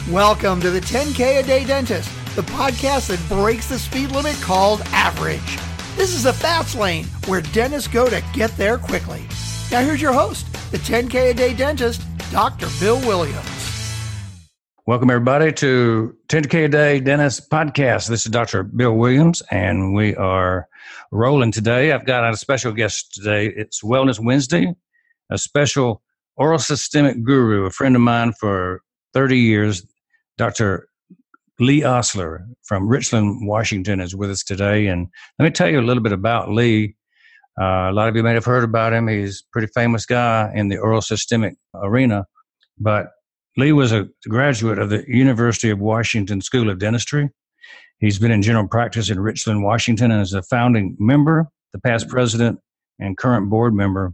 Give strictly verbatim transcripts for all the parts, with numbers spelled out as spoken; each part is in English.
Welcome to the ten K a Day Dentist, the podcast that breaks the speed limit called average. This is a fast lane where dentists go to get there quickly. Now here's your host, the ten K a Day Dentist, Doctor Bill Williams. Welcome everybody to ten K a Day Dentist podcast. This is Doctor Bill Williams, and we are rolling today. I've got a special guest today. It's Wellness Wednesday, a special oral systemic guru, a friend of mine for thirty years, Doctor Lee Osler from Richland, Washington, is with us today. And let me tell you a little bit about Lee. Uh, a lot of you may have heard about him. He's a pretty famous guy in the oral systemic arena. But Lee was a graduate of the University of Washington School of Dentistry. He's been in general practice in Richland, Washington, and is a founding member, the past president, and current board member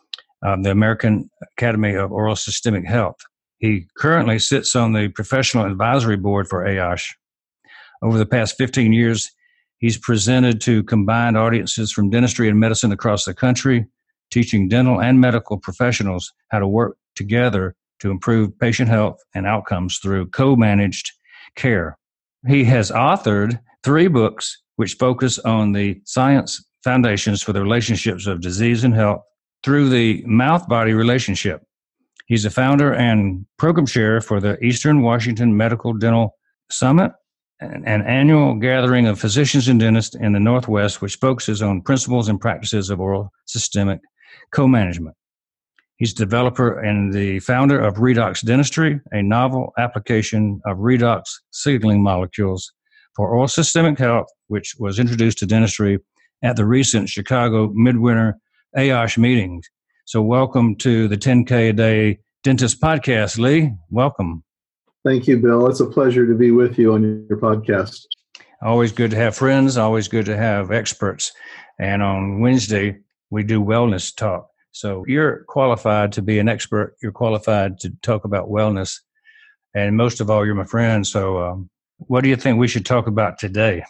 of the American Academy of Oral Systemic Health. He currently sits on the Professional Advisory Board for A O S H. Over the past fifteen years, he's presented to combined audiences from dentistry and medicine across the country, teaching dental and medical professionals how to work together to improve patient health and outcomes through co-managed care. He has authored three books which focus on the science foundations for the relationships of disease and health through the mouth-body relationship. He's the founder and program chair for the Eastern Washington Medical Dental Summit, an, an annual gathering of physicians and dentists in the Northwest, which focuses on principles and practices of oral systemic co-management. He's the developer and the founder of Redox Dentistry, a novel application of redox signaling molecules for oral systemic health, which was introduced to dentistry at the recent Chicago Midwinter A O S H meetings. So welcome to the ten K a Day Dentist podcast, Lee. Welcome. Thank you, Bill. It's a pleasure to be with you on your podcast. Always good to have friends, always good to have experts. And on Wednesday, we do wellness talk. So you're qualified to be an expert. You're qualified to talk about wellness. And most of all, you're my friend. So um, what do you think we should talk about today?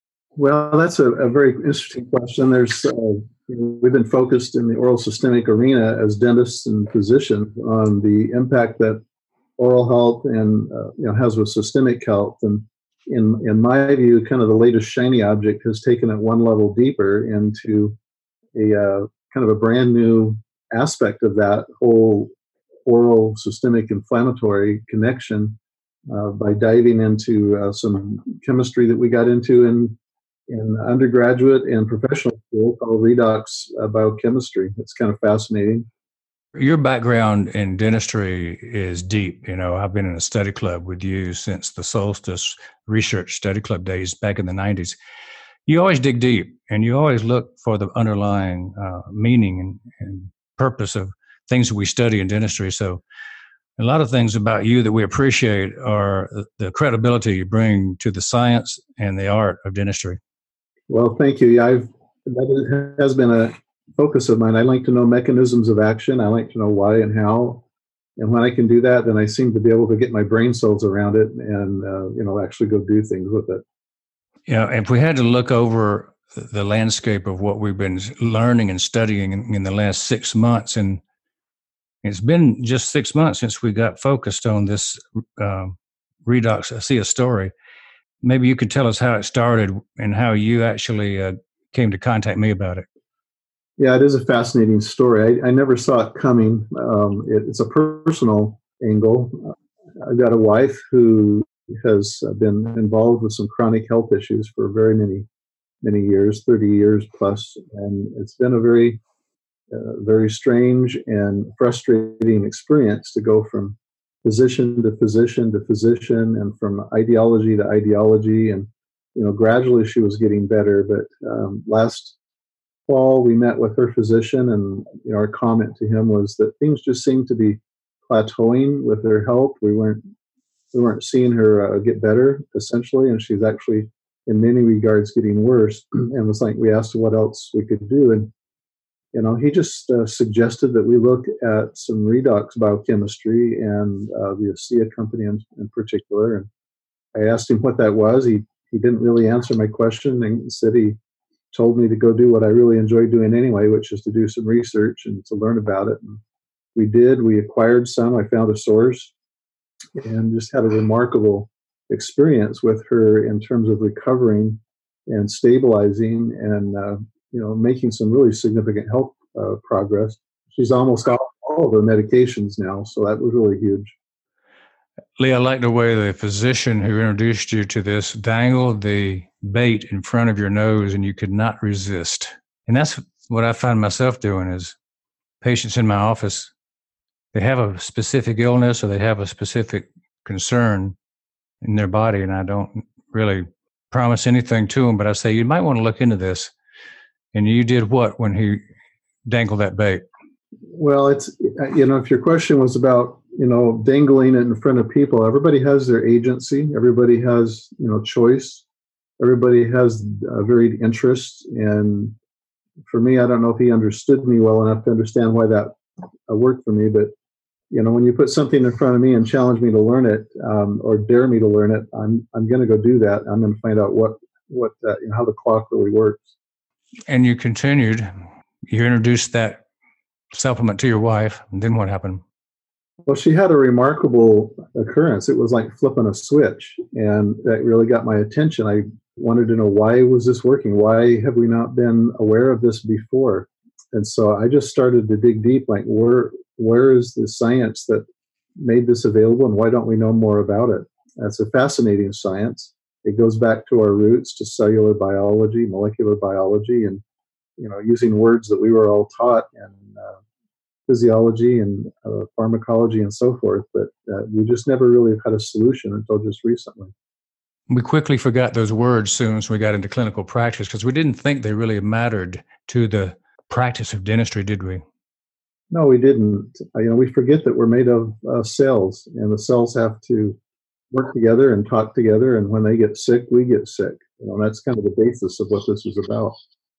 Well, that's a, a very interesting question. There's uh, We've been focused in the oral systemic arena as dentists and physicians on the impact that oral health and uh, you know has with systemic health. And in in my view, kind of the latest shiny object has taken it one level deeper into a uh, kind of a brand new aspect of that whole oral systemic inflammatory connection uh, by diving into uh, some chemistry that we got into in in undergraduate and professional school called redox uh, biochemistry. It's kind of fascinating. Your background in dentistry is deep. You know, I've been in a study club with you since the Solstice Research Study Club days back in the nineties. You always dig deep, and you always look for the underlying uh, meaning and, and purpose of things that we study in dentistry. So a lot of things about you that we appreciate are the credibility you bring to the science and the art of dentistry. Well, thank you. Yeah, I've, that has been a focus of mine. I like to know mechanisms of action. I like to know why and how. And when I can do that, then I seem to be able to get my brain cells around it and, uh, you know, actually go do things with it. Yeah, if we had to look over the landscape of what we've been learning and studying in, in the last six months, and it's been just six months since we got focused on this uh, redox ASEA story. Maybe you could tell us how it started and how you actually uh, came to contact me about it. Yeah, it is a fascinating story. I, I never saw it coming. Um, it, it's a personal angle. I've got a wife who has been involved with some chronic health issues for very many, many years, thirty years plus. And it's been a very, uh, very strange and frustrating experience to go from physician to physician to physician and from ideology to ideology. And, you know, gradually she was getting better. But um, last fall we met with her physician, and, you know, our comment to him was that things just seemed to be plateauing with her health. We weren't, we weren't seeing her uh, get better, essentially. And she's actually, in many regards, getting worse. And it was like, we asked her what else we could do. And, you know, he just uh, suggested that we look at some redox biochemistry and uh, the ASEA company in, in particular. And I asked him what that was. He he didn't really answer my question, and said he told me to go do what I really enjoy doing anyway, which is to do some research and to learn about it. And we did. We acquired some. I found a source. and just had a remarkable experience with her in terms of recovering and stabilizing and uh, you know making some really significant health uh, progress. She's almost off all of her medications now, so that was really huge. Lee, I like the way the physician who introduced you to this dangled the bait in front of your nose and you could not resist. And that's what I find myself doing is patients in my office, they have a specific illness or they have a specific concern in their body, and I don't really promise anything to them, but I say, you might want to look into this. And you did what when he dangled that bait? Well, it's, you know, if your question was about, you know, dangling it in front of people, everybody has their agency. Everybody has, you know, choice. Everybody has uh, varied interests. And for me, I don't know if he understood me well enough to understand why that uh, worked for me. But, you know, when you put something in front of me and challenge me to learn it um, or dare me to learn it, I'm I'm going to go do that. I'm going to find out what, what uh, you know, how the clock really works. And you continued. You introduced that supplement to your wife. And then what happened? Well, she had a remarkable occurrence. It was like flipping a switch, and that really got my attention. I wanted to know, why was this working? Why have we not been aware of this before? And so I just started to dig deep, like where where is the science that made this available, and why don't we know more about it? That's a fascinating science. It goes back to our roots, to cellular biology, molecular biology, and you know, using words that we were all taught in uh, physiology and uh, pharmacology and so forth, but uh, we just never really had a solution until just recently. We quickly forgot those words soon as we got into clinical practice because we didn't think they really mattered to the practice of dentistry, did we? No, we didn't. Uh, you know, we forget that we're made of uh, cells, and the cells have to work together and talk together, and when they get sick, we get sick. You know, that's kind of the basis of what this is about.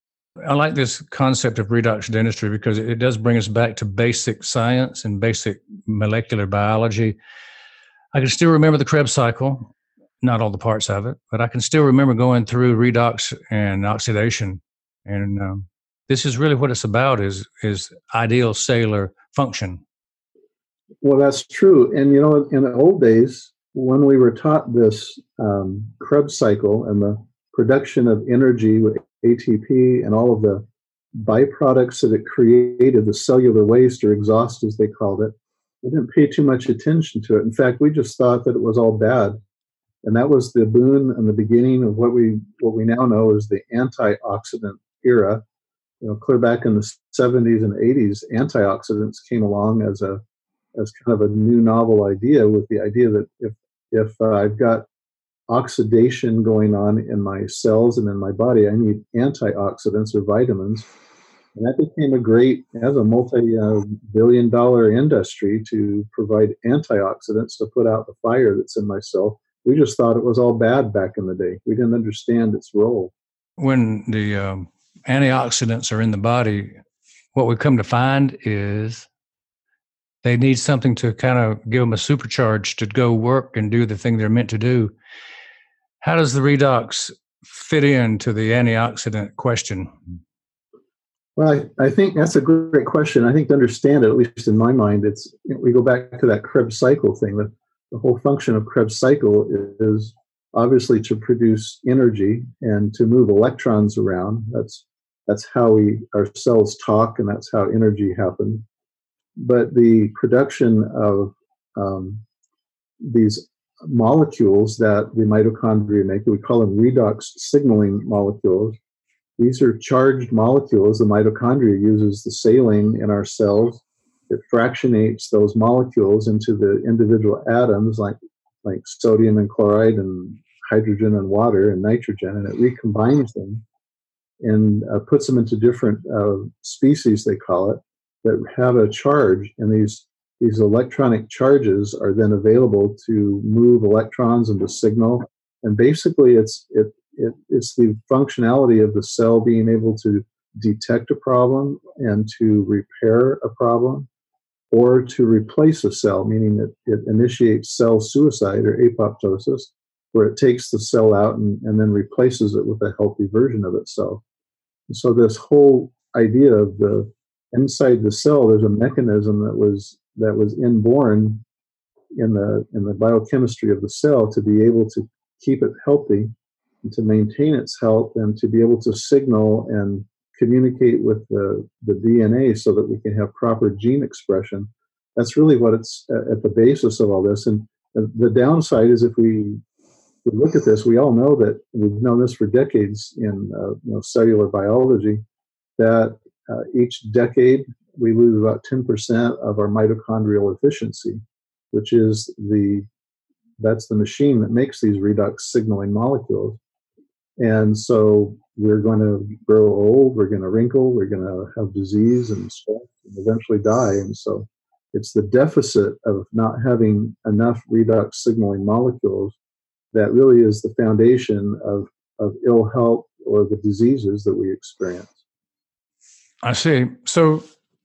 I like this concept of redox dentistry because it does bring us back to basic science and basic molecular biology. I can still remember the Krebs cycle, not all the parts of it, but I can still remember going through redox and oxidation. And um, this is really what it's about, is is ideal cellular function. Well, that's true. And, you know, in the old days, when we were taught this um, Krebs cycle and the production of energy with A T P and all of the byproducts that it created, the cellular waste or exhaust, as they called it, we didn't pay too much attention to it. In fact, we just thought that it was all bad. And that was the boon and the beginning of what we what we now know is the antioxidant era. You know, clear back in the seventies and eighties, antioxidants came along as a as kind of a new novel idea, with the idea that if if uh, I've got oxidation going on in my cells and in my body, I need antioxidants or vitamins. And that became a great, as a multi-billion uh, dollar industry, to provide antioxidants to put out the fire that's in my cell. We just thought it was all bad back in the day. We didn't understand its role. When the um, antioxidants are in the body, what we come to find is they need something to kind of give them a supercharge to go work and do the thing they're meant to do. How does the redox fit into the antioxidant question? Well, I, I think that's a great question. I think to understand it, at least in my mind, it's you know, we go back to that Krebs cycle thing. The, the whole function of Krebs cycle is obviously to produce energy and to move electrons around. That's that's how we our cells talk, and that's how energy happens. But the production of um, these molecules that the mitochondria make, we call them redox signaling molecules. These are charged molecules. The mitochondria uses the saline in our cells. It fractionates those molecules into the individual atoms, like like sodium and chloride and hydrogen and water and nitrogen, and it recombines them and uh, puts them into different uh, species, they call it, that have a charge. And these these electronic charges are then available to move electrons and to signal. And basically, it's it, it it's the functionality of the cell being able to detect a problem and to repair a problem, or to replace a cell, meaning that it initiates cell suicide or apoptosis, where it takes the cell out and, and then replaces it with a healthy version of itself. And so this whole idea of the inside the cell, there's a mechanism that was that was inborn in the in the biochemistry of the cell to be able to keep it healthy and to maintain its health and to be able to signal and communicate with the, the D N A so that we can have proper gene expression. That's really what it's at the basis of all this. And the downside is if we, we look at this, we all know that we've known this for decades in uh, you know, cellular biology, that uh, each decade we lose about ten percent of our mitochondrial efficiency, which is the that's the machine that makes these redox signaling molecules. And so we're going to grow old, we're going to wrinkle, we're going to have disease and stress and eventually die. And so it's the deficit of not having enough redox signaling molecules that really is the foundation of, of ill health or the diseases that we experience. I see. So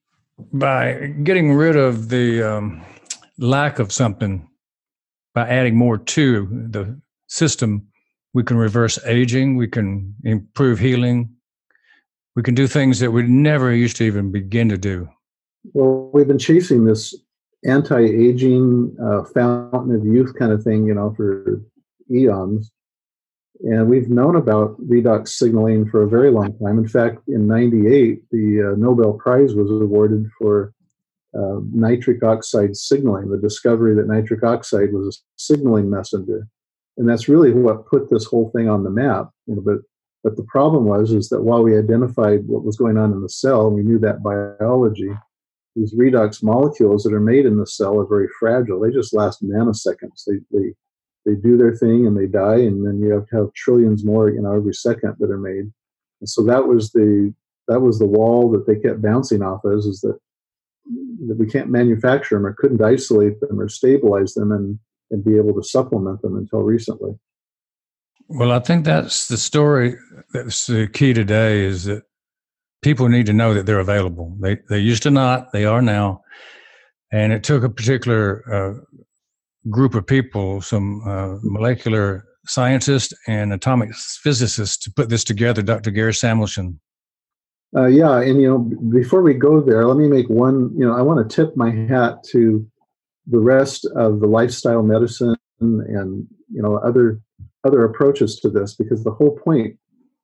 by getting rid of the um, lack of something, by adding more to the system, we can reverse aging, we can improve healing, we can do things that we never used to even begin to do. Well, we've been chasing this anti-aging uh, fountain of youth kind of thing, you know, for eons. And we've known about redox signaling for a very long time. In fact, in ninety-eight, the uh, Nobel Prize was awarded for uh, nitric oxide signaling, the discovery that nitric oxide was a signaling messenger. And that's really what put this whole thing on the map. You know, but but the problem was is that while we identified what was going on in the cell, and we knew that biology, these redox molecules that are made in the cell are very fragile. They just last nanoseconds. They they they do their thing and they die, and then you have to have trillions more, you know, every second that are made. And so that was the that was the wall that they kept bouncing off of, is that that we can't manufacture them or couldn't isolate them or stabilize them and and be able to supplement them until recently. Well, I think that's the story. That's the key today, is that people need to know that they're available. They they used to not, they are now. And it took a particular uh, group of people, some uh, molecular scientists and atomic physicists, to put this together, Doctor Gary Samuelson. Uh, yeah, and, you know, before we go there, let me make one, you know, I want to tip my hat to the rest of the lifestyle medicine and, you know, other other approaches to this, because the whole point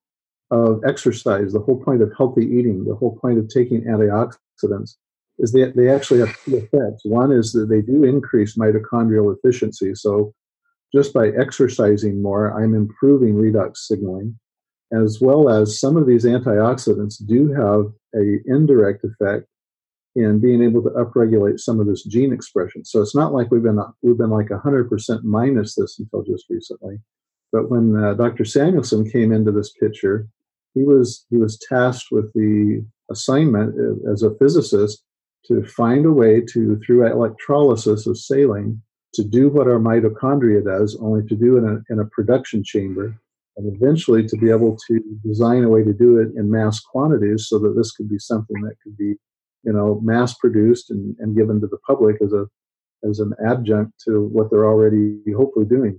of exercise, the whole point of healthy eating, the whole point of taking antioxidants is that they actually have two effects. One is that they do increase mitochondrial efficiency. So just by exercising more, I'm improving redox signaling, as well as some of these antioxidants do have a indirect effect in being able to upregulate some of this gene expression. So it's not like we've been we've been like one hundred percent minus this until just recently. But when uh, Doctor Samuelson came into this picture, he was he was tasked with the assignment uh, as a physicist to find a way to, through electrolysis of saline, to do what our mitochondria does, only to do it in a, in a production chamber, and eventually to be able to design a way to do it in mass quantities so that this could be something that could be, you know, mass produced and, and given to the public as a as an adjunct to what they're already hopefully doing.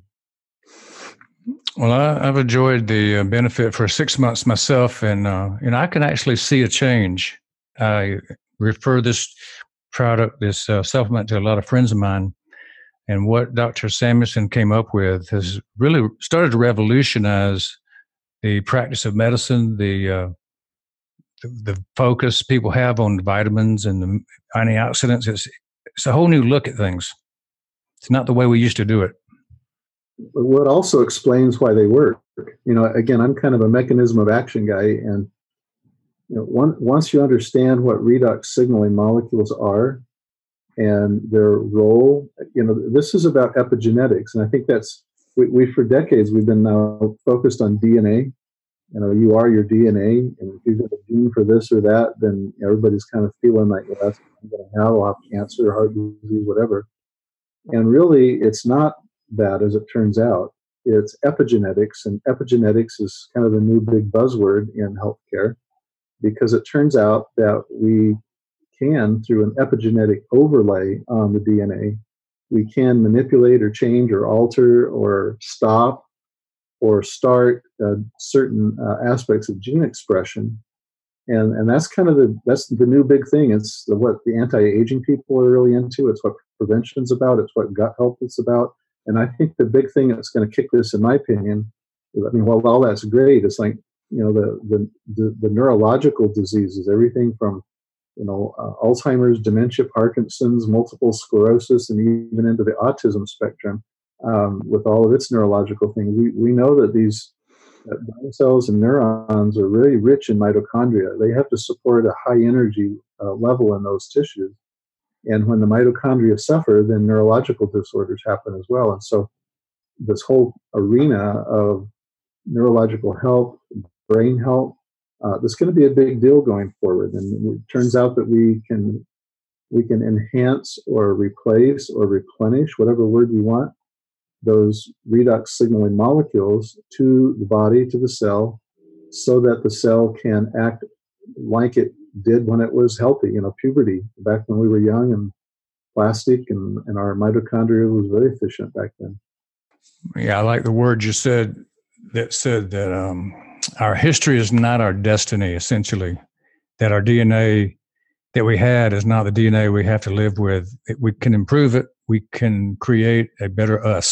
Well, I, I've enjoyed the uh, benefit for six months myself, and uh, and I can actually see a change. I refer this product, this uh, supplement, to a lot of friends of mine, and what Doctor Samuelson came up with has really started to revolutionize the practice of medicine, the uh, the, the focus people have on the vitamins and the antioxidants. It's, it's a whole new look at things. It's not the way we used to do it. But what also explains why they work. You know, again, I'm kind of a mechanism of action guy, and you know, one, once you understand what redox signaling molecules are and their role, you know, this is about epigenetics, and I think that's we, we for decades we've been now focused on D N A. You know, you are your D N A, and if you get a gene for this or that, then everybody's kind of feeling like, well, that's what I'm going to have. I'll have cancer, heart disease, whatever. And really, it's not that, as it turns out. It's epigenetics, and epigenetics is kind of the new big buzzword in healthcare, because it turns out that we can, through an epigenetic overlay on the D N A, we can manipulate or change or alter or stop or start uh, certain uh, aspects of gene expression And and that's kind of the that's the new big thing. It's the, what the anti-aging people are really into. It's what prevention's about. It's what gut health is about. And I think the big thing that's going to kick this, in my opinion, is, I mean, while all that's great, it's like, you know, the the the, the neurological diseases, everything from, you know, uh, Alzheimer's, dementia, Parkinson's, multiple sclerosis, and even into the autism spectrum, um, with all of its neurological things. We we know that these Uh, brain cells and neurons are really rich in mitochondria. They have to support a high energy uh, level in those tissues. And when the mitochondria suffer, then neurological disorders happen as well. And so this whole arena of neurological health, brain health, uh, that's going to be a big deal going forward. And it turns out that we can we can enhance or replace or replenish, whatever word you want, those redox signaling molecules to the body, to the cell, so that the cell can act like it did when it was healthy, you know, puberty, back when we were young and plastic, and, and our mitochondria was very efficient back then. Yeah, I like the word you said that said that um, our history is not our destiny, essentially, that our D N A that we had is not the D N A we have to live with. We can improve it. We can create a better us.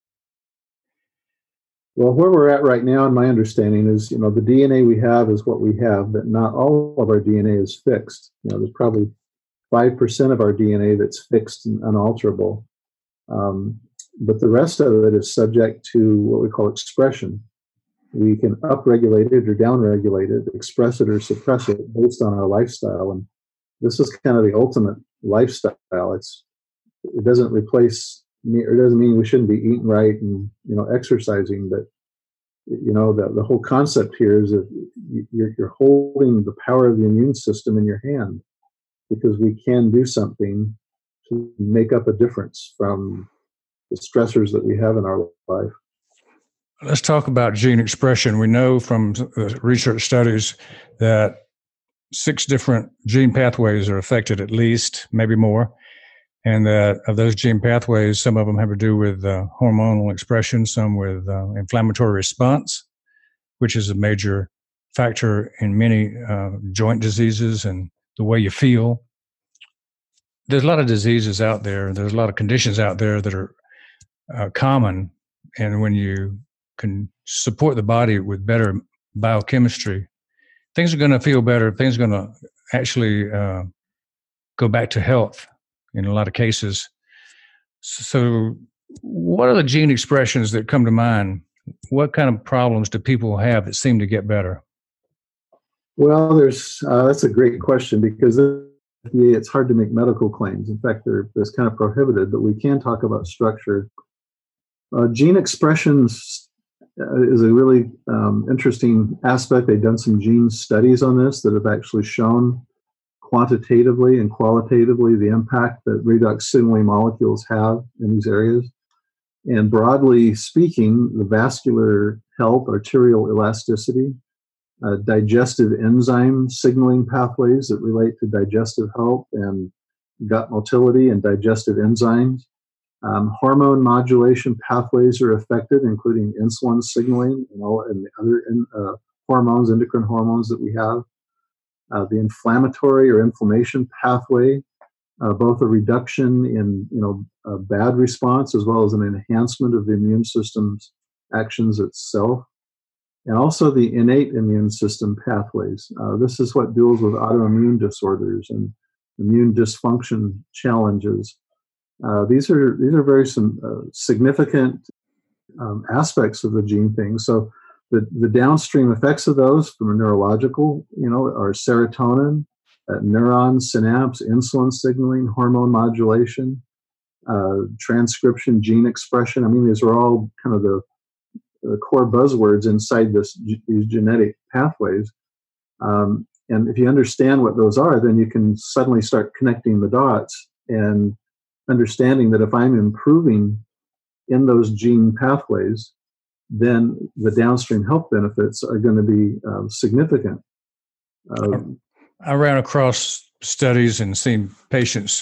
Well, where we're at right now, in my understanding, is, you know, the D N A we have is what we have, but not all of our D N A is fixed. You know, there's probably five percent of our D N A that's fixed and unalterable. Um, but the rest of it is subject to what we call expression. We can upregulate it or downregulate it, express it or suppress it based on our lifestyle. And this is kind of the ultimate lifestyle. It's it doesn't replace me, or it doesn't mean we shouldn't be eating right and, you know, exercising, but, you know, the, the whole concept here is that you're, you're holding the power of the immune system in your hand, because we can do something to make up a difference from the stressors that we have in our life. Let's talk about gene expression. We know from research studies that six different gene pathways are affected, at least, maybe more. And that of those gene pathways, some of them have to do with uh, hormonal expression, some with uh, inflammatory response, which is a major factor in many uh, joint diseases and the way you feel. There's a lot of diseases out there. There's a lot of conditions out there that are uh, common. And when you can support the body with better biochemistry, things are going to feel better. Things are going to actually uh, go back to health in a lot of cases. So what are the gene expressions that come to mind? What kind of problems do people have that seem to get better? Well, there's uh, that's a great question, because it's hard to make medical claims. In fact, they're, they're kind of prohibited, but we can talk about structure. Uh, gene expressions uh, is a really um, interesting aspect. They've done some gene studies on this that have actually shown quantitatively and qualitatively the impact that redox signaling molecules have in these areas. And broadly speaking, the vascular health, arterial elasticity, uh, digestive enzyme signaling pathways that relate to digestive health and gut motility and digestive enzymes. Um, hormone modulation pathways are affected, including insulin signaling and all and the other in, uh, hormones, endocrine hormones that we have. Uh, the inflammatory or inflammation pathway, uh, both a reduction in, you know, a bad response as well as an enhancement of the immune system's actions itself, and also the innate immune system pathways. Uh, this is what deals with autoimmune disorders and immune dysfunction challenges. Uh, these are these are very some uh, significant um, aspects of the gene thing. So The, the downstream effects of those from a neurological, you know, are serotonin, uh, neurons, synapse, insulin signaling, hormone modulation, uh, transcription, gene expression. I mean, these are all kind of the, the core buzzwords inside this these genetic pathways. Um, and if you understand what those are, then you can suddenly start connecting the dots and understanding that if I'm improving in those gene pathways, then the downstream health benefits are going to be uh, significant. Uh, I ran across studies and seen patients'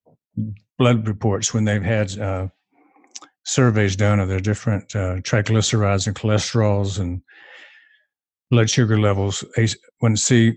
blood reports when they've had uh, surveys done of their different uh, triglycerides and cholesterols and blood sugar levels. When see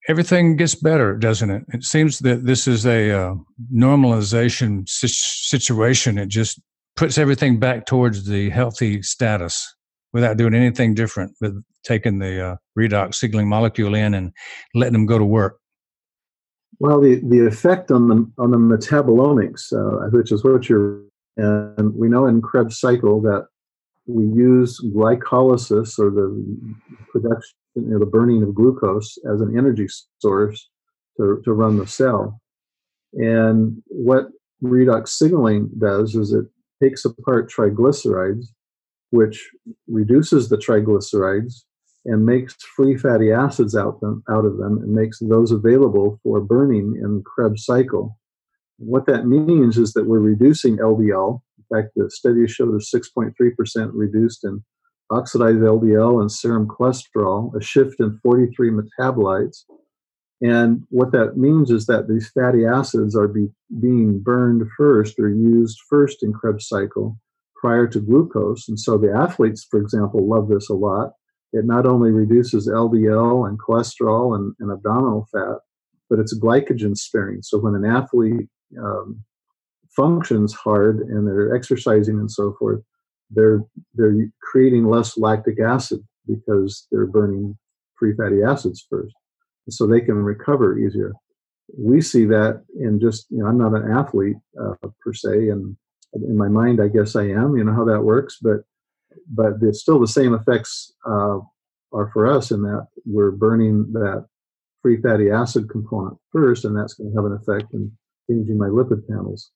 everything gets better, doesn't it? It seems that this is a uh, normalization si- situation. It just puts everything back towards the healthy status without doing anything different, with taking the uh, redox signaling molecule in and letting them go to work. Well, the, the effect on the on the metabolomics, uh, which is what you're, and we know in Krebs cycle that we use glycolysis, or the production, you know, the burning of glucose, as an energy source to, to run the cell. And what redox signaling does is it takes apart triglycerides, which reduces the triglycerides and makes free fatty acids out, them, out of them and makes those available for burning in Krebs cycle. What that means is that we're reducing L D L. In fact, the study showed a six point three percent reduced in oxidized L D L and serum cholesterol, a shift in forty-three metabolites. And what that means is that these fatty acids are be, being burned first or used first in Krebs cycle prior to glucose. And so the athletes, for example, love this a lot. It not only reduces L D L and cholesterol and, and abdominal fat, but it's glycogen sparing. So when an athlete um, functions hard and they're exercising and so forth, they're they're creating less lactic acid because they're burning free fatty acids first, and so they can recover easier. We see that in just, you know, I'm not an athlete uh, per se, and in my mind, I guess I am. You know how that works, but but it's still the same effects uh, are for us in that we're burning that free fatty acid component first, and that's going to have an effect in changing my lipid panels.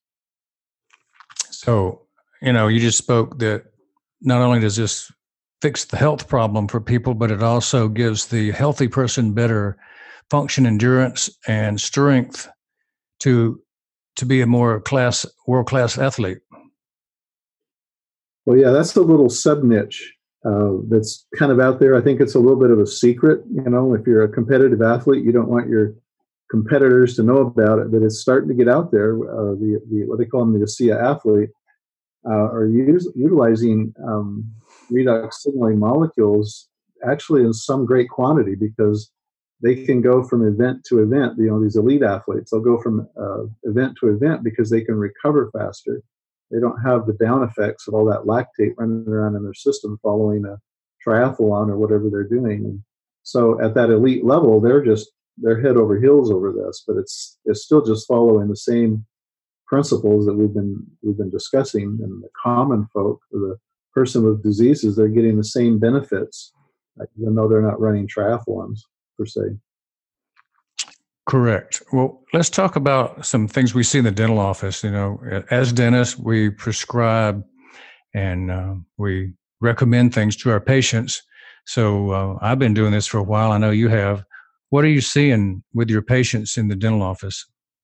So, you know, you just spoke that not only does this fix the health problem for people, but it also gives the healthy person better function, endurance, and strength to to be a more class world-class athlete. Well, yeah, that's a little sub-niche uh, that's kind of out there. I think it's a little bit of a secret. You know, if you're a competitive athlete, you don't want your competitors to know about it, but it's starting to get out there. Uh, the, the what they call them, the ASEA athlete, uh, are use, utilizing um, redox signaling molecules actually in some great quantity, because they can go from event to event. You know, these elite athletes, they'll go from uh, event to event because they can recover faster. They don't have the down effects of all that lactate running around in their system following a triathlon or whatever they're doing. And so at that elite level, they're just they're head over heels over this, but it's it's still just following the same principles that we've been we've been discussing. And the common folk, or the person with diseases, they're getting the same benefits, even though they're not running triathlons per se. Correct. Well, let's talk about some things we see in the dental office. You know, as dentists, we prescribe and uh, we recommend things to our patients. So uh, I've been doing this for a while. I know you have. What are you seeing with your patients in the dental office?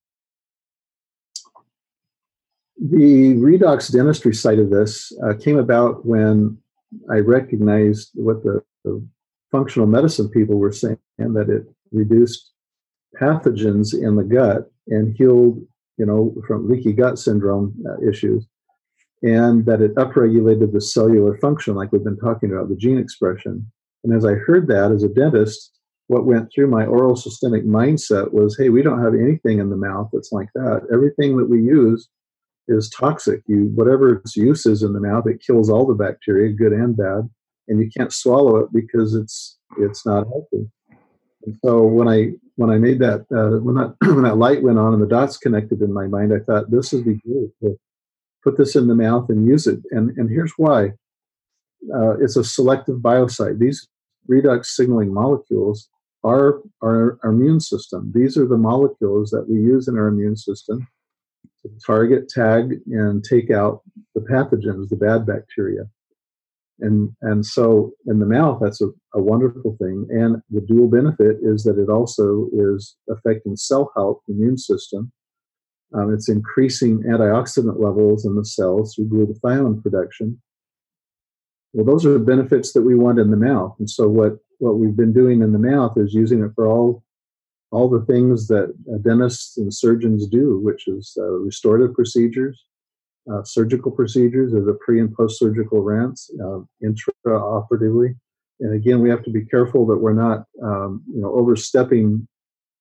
The redox dentistry side of this uh, came about when I recognized what the, the functional medicine people were saying, that it reduced pathogens in the gut and healed, you know, from leaky gut syndrome uh, issues, and that it upregulated the cellular function, like we've been talking about, the gene expression. And as I heard that as a dentist, what went through my oral systemic mindset was, hey, we don't have anything in the mouth that's like that. Everything that we use is toxic. You, whatever its use is in the mouth, it kills all the bacteria, good and bad, and you can't swallow it because it's it's not healthy. And so when I when I made that uh, when that when that light went on and the dots connected in my mind, I thought this would be good to put this in the mouth and use it. And and here's why: uh, it's a selective biocide. These redox signaling molecules are our, our immune system. These are the molecules that we use in our immune system to target, tag, and take out the pathogens, the bad bacteria. And and so in the mouth, that's a, a wonderful thing. And the dual benefit is that it also is affecting cell health, immune system. Um, it's increasing antioxidant levels in the cells through glutathione production. Well, those are the benefits that we want in the mouth. And so what, what we've been doing in the mouth is using it for all all the things that uh, dentists and surgeons do, which is uh, restorative procedures, uh, surgical procedures, or the pre and post-surgical rants, uh, intraoperatively. And again, we have to be careful that we're not, um, you know, overstepping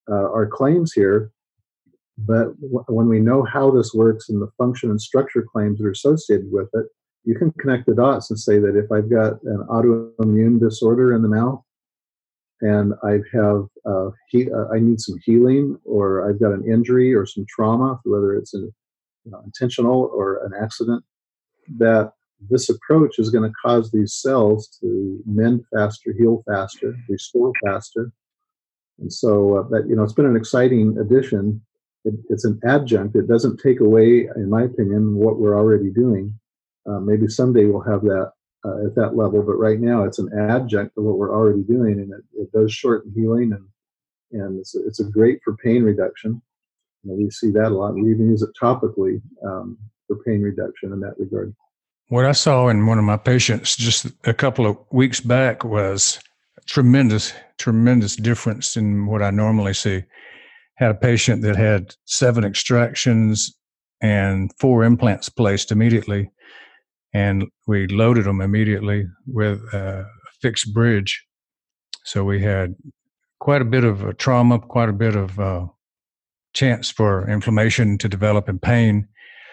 uh, our claims here. But w- when we know how this works and the function and structure claims that are associated with it, you can connect the dots and say that if I've got an autoimmune disorder in the mouth and I have uh, he- uh, I need some healing, or I've got an injury or some trauma, whether it's a, you know, intentional or an accident, that this approach is going to cause these cells to mend faster, heal faster, restore faster. And so uh, that, you know, it's been an exciting addition. It, it's an adjunct. It doesn't take away, in my opinion, what we're already doing. Uh, maybe someday we'll have that uh, at that level, but right now it's an adjunct to what we're already doing, and it, it does shorten healing, and and it's a, it's a great for pain reduction. You know, we see that a lot. We even use it topically um, for pain reduction in that regard. What I saw in one of my patients just a couple of weeks back was tremendous, tremendous difference in what I normally see. Had a patient that had seven extractions and four implants placed immediately, and we loaded them immediately with a fixed bridge. So we had quite a bit of a trauma, quite a bit of uh, chance for inflammation to develop and pain.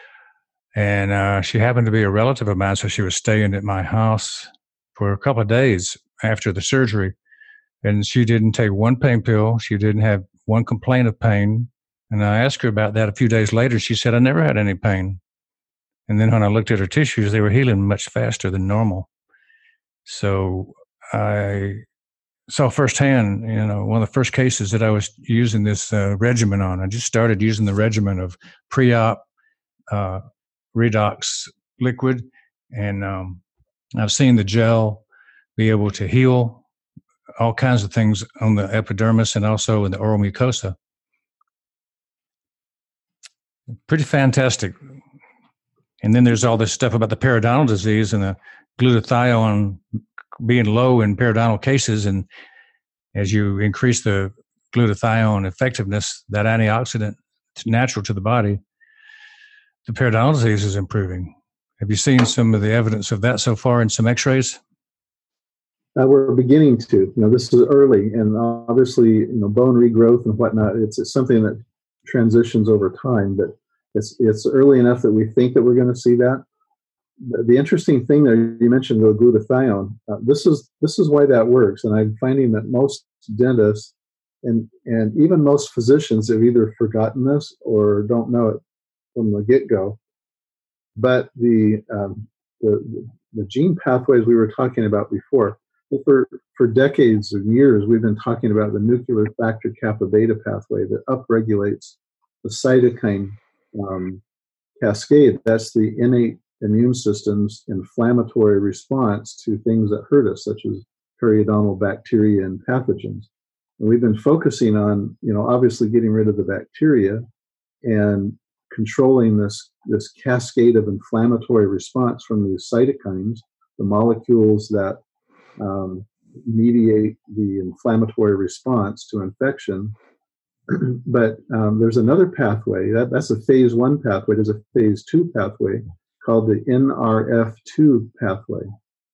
And uh, she happened to be a relative of mine, so she was staying at my house for a couple of days after the surgery. And she didn't take one pain pill. She didn't have one complaint of pain. And I asked her about that a few days later. She said, I never had any pain. And then when I looked at her tissues, they were healing much faster than normal. So I saw firsthand, you know, one of the first cases that I was using this uh, regimen on. I just started using the regimen of pre-op uh, redox liquid. And um, I've seen the gel be able to heal all kinds of things on the epidermis and also in the oral mucosa. Pretty fantastic. And then there's all this stuff about the periodontal disease and the glutathione being low in periodontal cases. And as you increase the glutathione effectiveness, that antioxidant, it's natural to the body, the periodontal disease is improving. Have you seen some of the evidence of that so far in some x-rays? Uh, we're beginning to. You know, this is early, and obviously, you know, bone regrowth and whatnot, it's, it's something that transitions over time, but it's it's early enough that we think that we're going to see that. The, the interesting thing there, you mentioned the glutathione. Uh, this is this is why that works, and I'm finding that most dentists and and even most physicians have either forgotten this or don't know it from the get-go. But the um, the the gene pathways we were talking about before, for for decades or years, we've been talking about the nuclear factor kappa beta pathway that upregulates the cytokine um, cascade. That's the innate immune system's inflammatory response to things that hurt us, such as periodontal bacteria and pathogens. And we've been focusing on, you know, obviously getting rid of the bacteria and controlling this, this cascade of inflammatory response from these cytokines, the molecules that um, mediate the inflammatory response to infection. But um, there's another pathway, that, that's a phase one pathway. There's a phase two pathway called the N R F two pathway.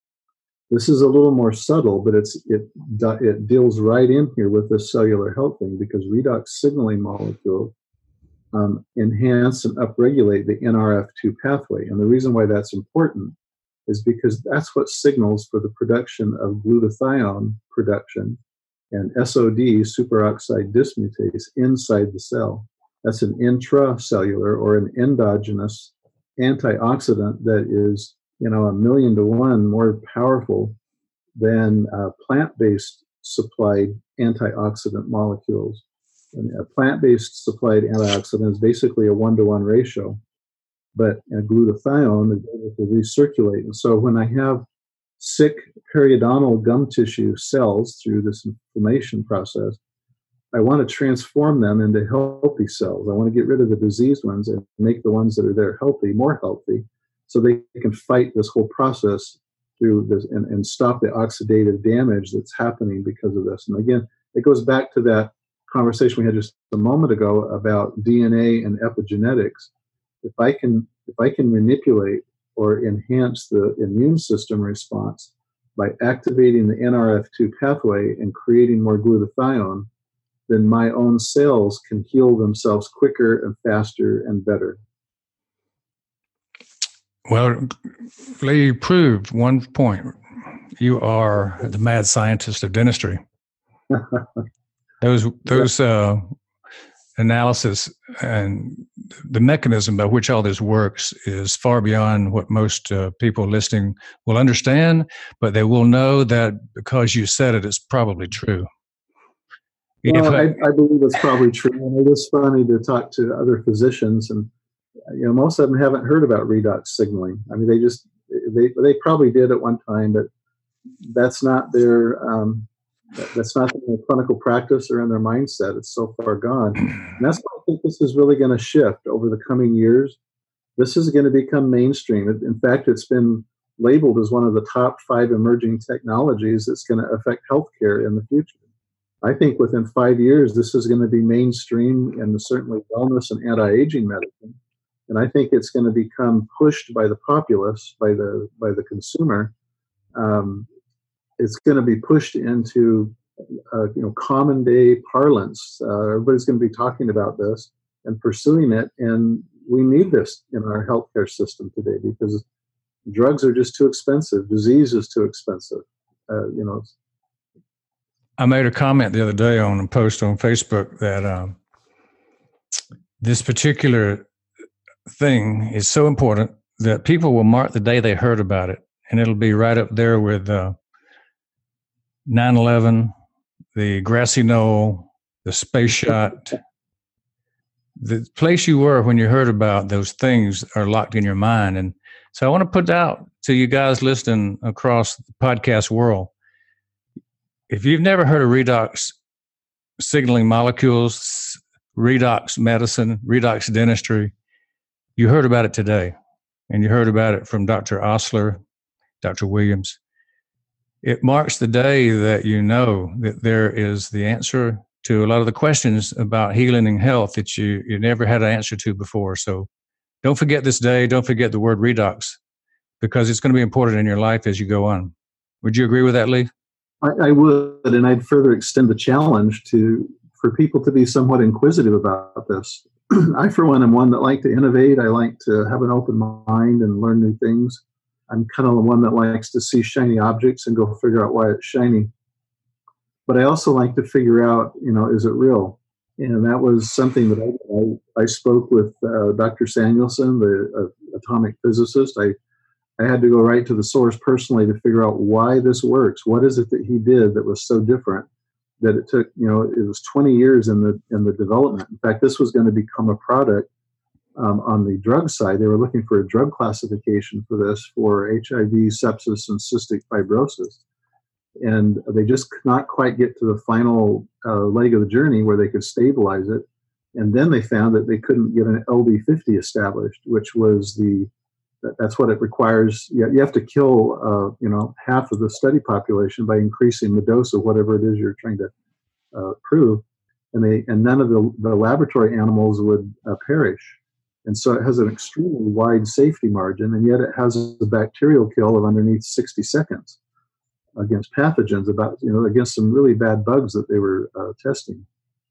This is a little more subtle, but it's it it deals right in here with this cellular health thing, because redox signaling molecules um, enhance and upregulate the N R F two pathway. And the reason why that's important is because that's what signals for the production of glutathione production and S O D, superoxide dismutase, inside the cell. That's an intracellular or an endogenous antioxidant that is, you know, a million to one more powerful than uh, plant-based supplied antioxidant molecules. And a plant-based supplied antioxidant is basically a one-to-one ratio, but a glutathione is able to recirculate. And so when I have sick periodontal gum tissue cells through this inflammation process, I want to transform them into healthy cells. I want to get rid of the diseased ones and make the ones that are there healthy, more healthy, so they can fight this whole process through this and, and stop the oxidative damage that's happening because of this. And again, it goes back to that conversation we had just a moment ago about D N A and epigenetics. If I can, if I can manipulate or enhance the immune system response by activating the N R F two pathway and creating more glutathione, then my own cells can heal themselves quicker and faster and better. Well, Lee, you proved one point. You are the mad scientist of dentistry. those those uh, analysis and the mechanism by which all this works is far beyond what most uh, people listening will understand, but they will know that because you said it, it's probably true. Well, I, I believe it's probably true. And it is funny to talk to other physicians, and you know, most of them haven't heard about redox signaling. I mean, they just they they probably did at one time, but that's not their um, that's not their clinical practice or in their mindset. It's so far gone. And that's why I think this is really going to shift over the coming years. This is going to become mainstream. In fact, it's been labeled as one of the top five emerging technologies that's going to affect healthcare in the future. I think within five years, this is going to be mainstream in certainly wellness and anti-aging medicine. And I think it's going to become pushed by the populace, by the by the consumer. Um, it's going to be pushed into uh, you know common day parlance. Uh, everybody's going to be talking about this and pursuing it, and we need this in our healthcare system today because drugs are just too expensive. Disease is too expensive. Uh, you know. I made a comment the other day on a post on Facebook that um, this particular thing is so important that people will mark the day they heard about it, and it'll be right up there with uh, nine eleven, the grassy knoll, the space shot. The place you were when you heard about those things are locked in your mind. And so I want to put out to you guys listening across the podcast world, if you've never heard of redox signaling molecules, redox medicine, redox dentistry, you heard about it today, and you heard about it from Doctor Osler, Doctor Williams. It marks the day that you know that there is the answer to a lot of the questions about healing and health that you, you never had an answer to before. So don't forget this day. Don't forget the word redox, because it's going to be important in your life as you go on. Would you agree with that, Lee? I, I would, and I'd further extend the challenge to for people to be somewhat inquisitive about this. I, for one, am one that like to innovate. I like to have an open mind and learn new things. I'm kind of the one that likes to see shiny objects and go figure out why it's shiny. But I also like to figure out, you know, is it real? And that was something that I, I, I spoke with uh, Doctor Samuelson, the uh, atomic physicist. I, I had to go right to the source personally to figure out why this works. What is it that he did that was so different that it took, you know, it was twenty years in the in the development. In fact, this was going to become a product um, on the drug side. They were looking for a drug classification for this for H I V, sepsis, and cystic fibrosis. And they just could not quite get to the final uh, leg of the journey where they could stabilize it. And then they found that they couldn't get an L D fifty established, which was the, that's what it requires. You have to kill, uh, you know, half of the study population by increasing the dose of whatever it is you're trying to uh, prove. And they, and none of the, the laboratory animals would uh, perish. And so it has an extremely wide safety margin, and yet it has a bacterial kill of underneath sixty seconds. Against pathogens, about you know against some really bad bugs that they were uh, testing.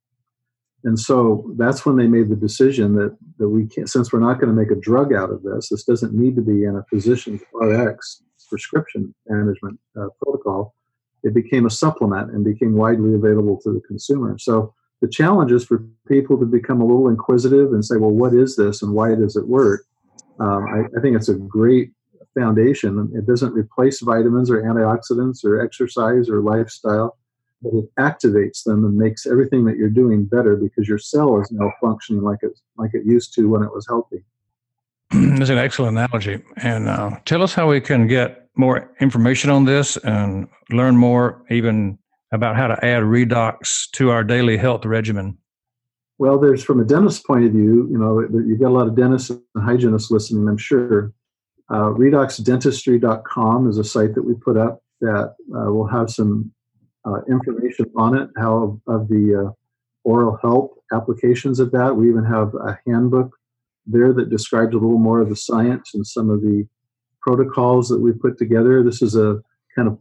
And so that's when they made the decision that that we can't, since we're not going to make a drug out of this, this doesn't need to be in a physician's R X prescription management uh, protocol. It became a supplement and became widely available to the consumer. So the challenge is for people to become a little inquisitive and say, well, what is this and why does it work? Um, I, I think it's a great foundation. It doesn't replace vitamins or antioxidants or exercise or lifestyle, but it activates them and makes everything that you're doing better because your cell is now functioning like it like it used to when it was healthy. That's an excellent analogy. And uh, tell us how we can get more information on this and learn more even about how to add redox to our daily health regimen. Well, there's, from a dentist's point of view, you know, you've got a lot of dentists and hygienists listening, I'm sure. Uh, redox dentistry dot com is a site that we put up that uh, will have some uh, information on it, how of the uh, oral health applications of that. We even have a handbook there that describes a little more of the science and some of the protocols that we put together. This is a kind of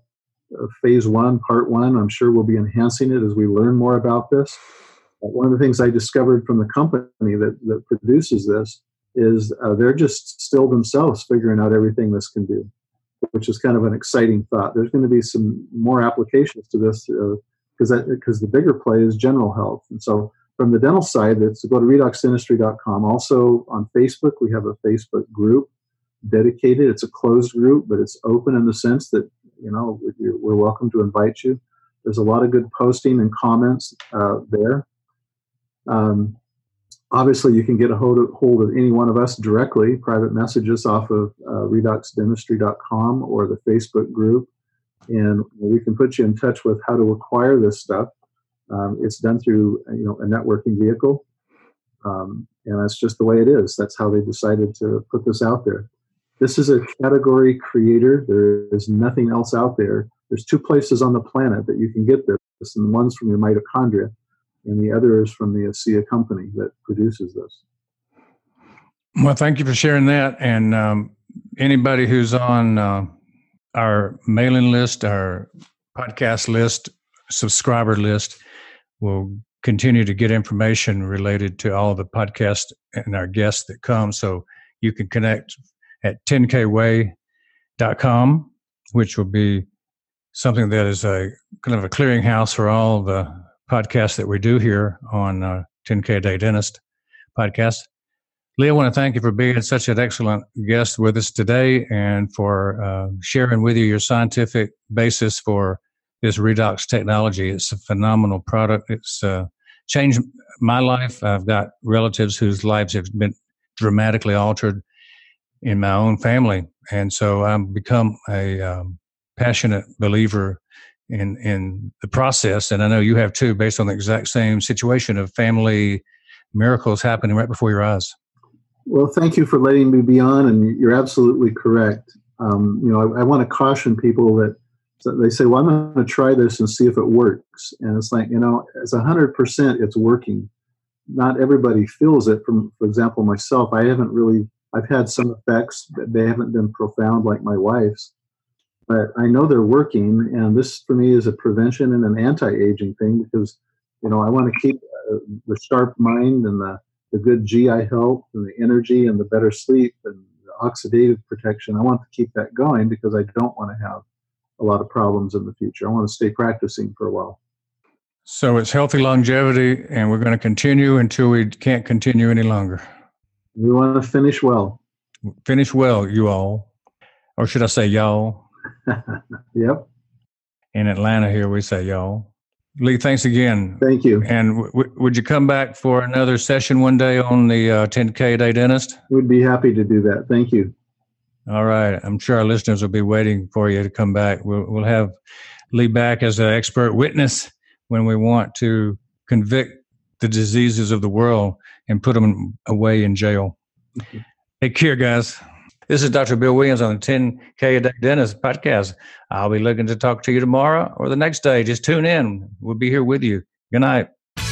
uh, phase one, part one. I'm sure we'll be enhancing it as we learn more about this. Uh, one of the things I discovered from the company that, that produces this is uh, they're just still themselves figuring out everything this can do, which is kind of an exciting thought. There's going to be some more applications to this because uh, because the bigger play is general health. And so from the dental side, it's to go to redox dentistry dot com. Also on Facebook, we have a Facebook group dedicated. It's a closed group, but it's open in the sense that, you know, we're welcome to invite you. There's a lot of good posting and comments uh, there. Um, obviously, you can get a hold of, hold of any one of us directly, private messages off of uh, redox dentistry dot com or the Facebook group, and we can put you in touch with how to acquire this stuff. Um, it's done through, you know, a networking vehicle, um, and that's just the way it is. That's how they decided to put this out there. This is a category creator. There is nothing else out there. There's two places on the planet that you can get this, and one's from your mitochondria, and the other is from the ASEA company that produces this. Well, thank you for sharing that. And um, anybody who's on uh, our mailing list, our podcast list, subscriber list, will continue to get information related to all the podcasts and our guests that come. So you can connect at ten K way dot com, which will be something that is a kind of a clearinghouse for all the podcasts that we do here on uh, ten K a Day Dentist podcast. Lee, I want to thank you for being such an excellent guest with us today and for uh, sharing with you your scientific basis for this redox technology. It's a phenomenal product. It's uh, changed my life. I've got relatives whose lives have been dramatically altered in my own family. And so I've become a um, passionate believer in in the process. And I know you have too, based on the exact same situation of family miracles happening right before your eyes. Well, thank you for letting me be on, and you're absolutely correct. Um, you know, I, I want to caution people that so they say, well, I'm going to try this and see if it works. And it's like, you know, it's one hundred percent it's working. Not everybody feels it. From, for example, myself, I haven't really, I've had some effects, but they haven't been profound like my wife's. But I know they're working, and this for me is a prevention and an anti-aging thing because, you know, I want to keep uh, the sharp mind and the, the good G I health and the energy and the better sleep and the oxidative protection. I want to keep that going because I don't want to have a lot of problems in the future. I want to stay practicing for a while. So it's healthy longevity, and we're going to continue until we can't continue any longer. We want to finish well. Finish well, you all. Or should I say y'all? Yep. In Atlanta here, we say y'all. Lee, thanks again. Thank you. And w- would you come back for another session one day on the uh, ten K a Day Dentist? We'd be happy to do that. Thank you. All right. I'm sure our listeners will be waiting for you to come back. We'll, we'll have Lee back as an expert witness when we want to convict the diseases of the world and put them away in jail. Mm-hmm. Take care, guys. This is Doctor Bill Williams on the ten K a Day Dentist podcast. I'll be looking to talk to you tomorrow or the next day. Just tune in. We'll be here with you. Good night.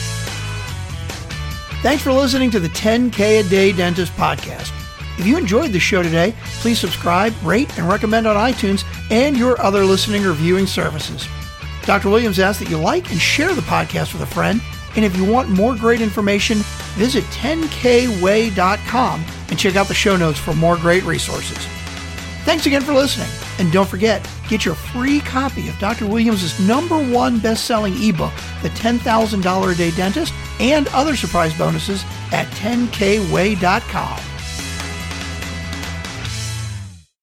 Thanks for listening to the ten K a Day Dentist podcast. If you enjoyed the show today, please subscribe, rate, and recommend on iTunes and your other listening or viewing services. Doctor Williams asks that you like and share the podcast with a friend. And if you want more great information, visit ten K way dot com and check out the show notes for more great resources. Thanks again for listening. And don't forget, get your free copy of Doctor Williams' number one best-selling ebook, The ten thousand dollars a Day Dentist, and other surprise bonuses at ten K way dot com.